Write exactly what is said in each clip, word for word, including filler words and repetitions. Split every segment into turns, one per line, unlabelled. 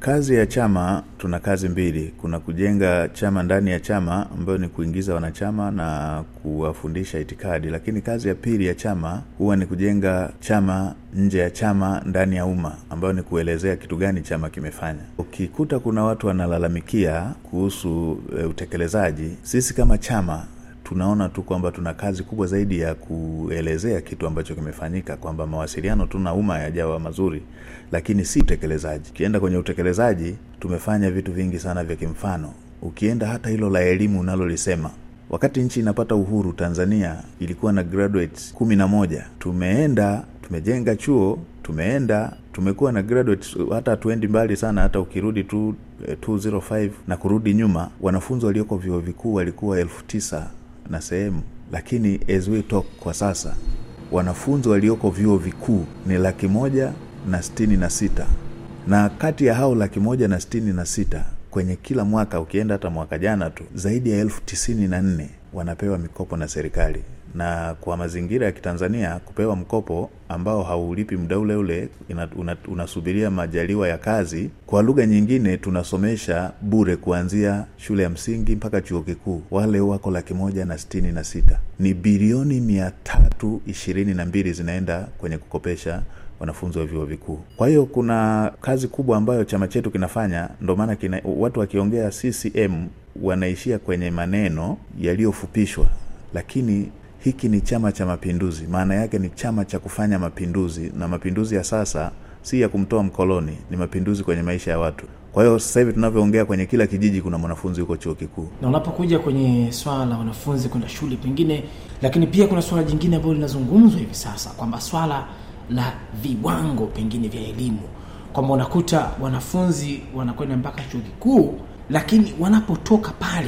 Kazi ya chama, tuna kazi mbili. Kuna kujenga chama ndani ya chama ambayo ni kuingiza wanachama na kuwafundisha itikadi, lakini kazi ya pili ya chama huwa ni kujenga chama nje ya chama ndani ya umma, ambayo ni kuelezea kitu gani chama kimefanya. Ukikuta kuna watu wanalalamikia kuhusu e, utekelezaji, sisi kama chama tunaona tu kwamba tuna kazi kubwa zaidi ya kuelezea kitu ambacho kimefanyika, kwamba mawasiliano tuna umma yajawa mazuri, lakini si utekelezaji. Ukienda kwenye utekelezaji, tumefanya vitu vingi sana vya kimfano. Ukienda hata hilo la elimu unalolisema, wakati nchi inapata uhuru, Tanzania ilikuwa na graduates kumi na moja. Tumeenda, tumejenga chuo, tumeenda, tumekuwa na graduates, hata tuendi mbali sana, hata ukirudi tu elfu mbili tano na kurudi nyuma, wanafunzi walioko vyuo vikuu walikuwa elfu tisa na sehemu. Lakini as we talk kwa sasa, wanafunzi walioko vyuo vikuu ni laki moja na sitini na sita. Na kati ya hao laki moja na sitini na sita, kwenye kila mwaka, ukienda hata mwaka jana tu, zaidi ya elfu tisini na nne wanapewa mikopo na serikali. Na kwa mazingira ya Kitanzania, kupewa mkopo ambao haulipi muda ule ule, unasubiria majaliwa ya kazi. Kwa lugha nyingine, tunasomesha bure kuanzia shule ya msingi mpaka chuo kikuu. Wale wako laki moja na sitini na sita. Ni bilioni mia tatu ishirini na mbili zinaenda kwenye kukopesha wanafunzi wa vyuo vikuu. Kwa hiyo kuna kazi kubwa ambayo chama chetu kinafanya. Ndio maana watu wakiongea C C M wanaishia kwenye maneno yaliyofupishwa, lakini hiki ni Chama cha Mapinduzi. Maana yake ni chama cha kufanya mapinduzi, na mapinduzi ya sasa si ya kumtoa mkoloni, ni mapinduzi kwenye maisha ya watu. Kwa hiyo sasa hivi tunavyoongea, kwenye kila kijiji kuna mwanafunzi yuko chuo kikuu.
Na unapokuja kwenye swala la wanafunzi kwenda shule pengine, lakini pia kuna swala jingine ambalo linazungumzwa hivi sasa, kwamba swala la viwango pengine vya elimu, kwamba unakuta wanafunzi wanakwenda mpaka chuo kikuu, lakini wanapotoka pale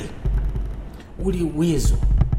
ule uwezo.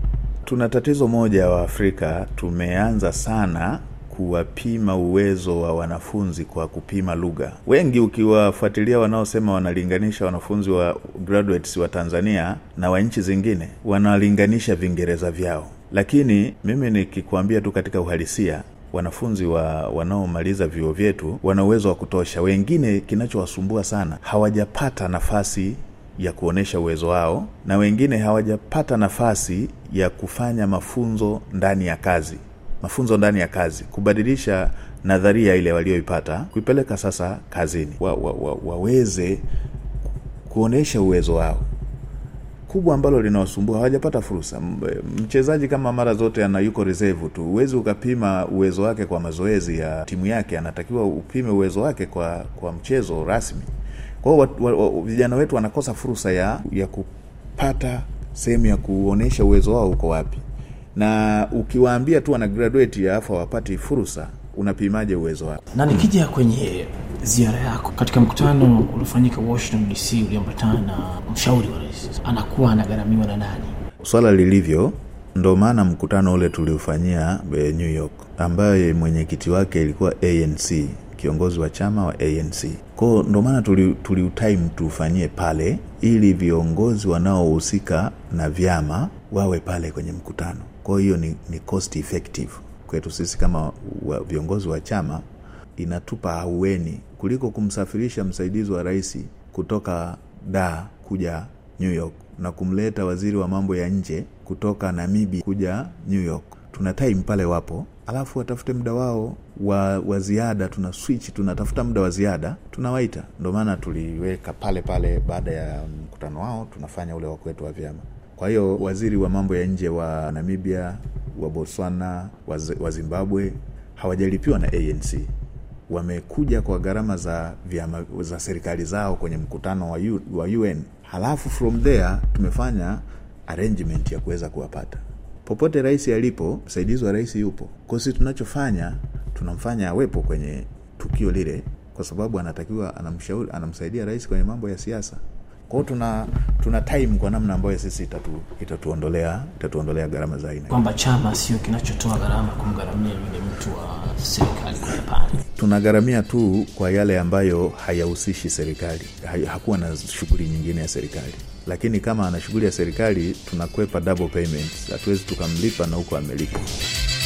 Tuna tatizo moja wa Afrika, tumeanza sana kuwapima uwezo wa wanafunzi kwa kupima lugha. Wengi ukiwafuatilia wanaosema wanalinganisha wanafunzi wa graduates wa Tanzania na wa nchi zingine, wanalinganisha Vingereza vyao. Lakini mimi nikikwambia tu katika uhalisia, wanafunzi wa wanaomaliza vyuo vyetu wana uwezo wa kutosha. Wengine kinachowasumbua sana, hawajapata nafasi ya kuonesha uwezo wao, na wengine hawajapata nafasi ya kufanya mafunzo ndani ya kazi. Mafunzo ndani ya kazi, kubadilisha nadharia ile walioipata kuipeleka sasa kazini, wa, wa, wa, waweze kuonesha uwezo wao. Kubwa ambalo linawasumbua, hawajapata fursa. Mchezaji kama mara zote ana yuko reserve tu. Uwezi ukapima uwezo wake kwa mazoezi ya timu yake, anatakiwa upime uwezo wake kwa kwa mchezo rasmi. Kwa hiyo vijana wetu wanakosa fursa ya ya kupata sehemu ya kuonesha uwezo wao uko wapi. Na ukiwaambia tu ana graduate ya afa wapati fursa, unapimaje uwezo wao?
Na nikija kwenye ziara yako katika mkutano uliofanyika Washington D C uliambatana na mshauri wa rais, anakuwa anagharamiwa na nani?
Swala lilivyo, ndo maana mkutano ule tuliufanyia New York, ambaye mwenyekiti wake ilikuwa A N C, kiongozi wa chama wa A N C. Kwa ndo maana tuli tuliutime tufanyie pale, ili viongozi wanaohusika na vyama wawe pale kwenye mkutano. Kwa hiyo ni, ni cost effective kwetu sisi kama wa, viongozi wa chama. Inatupa ahueni kuliko kumsafirisha msaidizi wa rais kutoka Dar kuja New York na kumleta waziri wa mambo ya nje kutoka Namibia kuja New York. Tuna time pale wapo, alafu watafute muda wao wa, wa ziada. Tuna switch, tunatafuta muda wa ziada, tunawaita. Ndio maana tuliweka pale pale, baada ya mkutano wao tunafanya ule wa kwetu wa vyama. Kwa hiyo waziri wa mambo ya nje wa Namibia, wa Botswana, wa, wa Zimbabwe hawajalipiwa na A N C. Wamekuja kwa gharama za vyama za serikali zao kwenye mkutano wa, U, wa U N. Halafu from there tumefanya arrangement ya kuweza kuwapata. Popote rais alipo, msaidizi wa rais yupo. Kwa sisi tunachofanya, tunamfanya awepo kwenye tukio lile, kwa sababu anatakiwa anamshauri, anamsaidia rais kwenye mambo ya siasa. Kwa tuna tuna time kwa namna ambayo sisi itatu itatuondolea itatuondolea gharama za aina.
Kwamba chama sio kinachotoa gharama kumgharamia yule mtu wa serikali kwa pale.
Tunagharamia tu kwa yale ambayo hayahusishi serikali. Hakuwa na shughuli nyingine ya serikali. Lakini kama ana shughuli ya serikali, tunakwepa double payments. Hatuwezi tukamlipa na huko amelipa.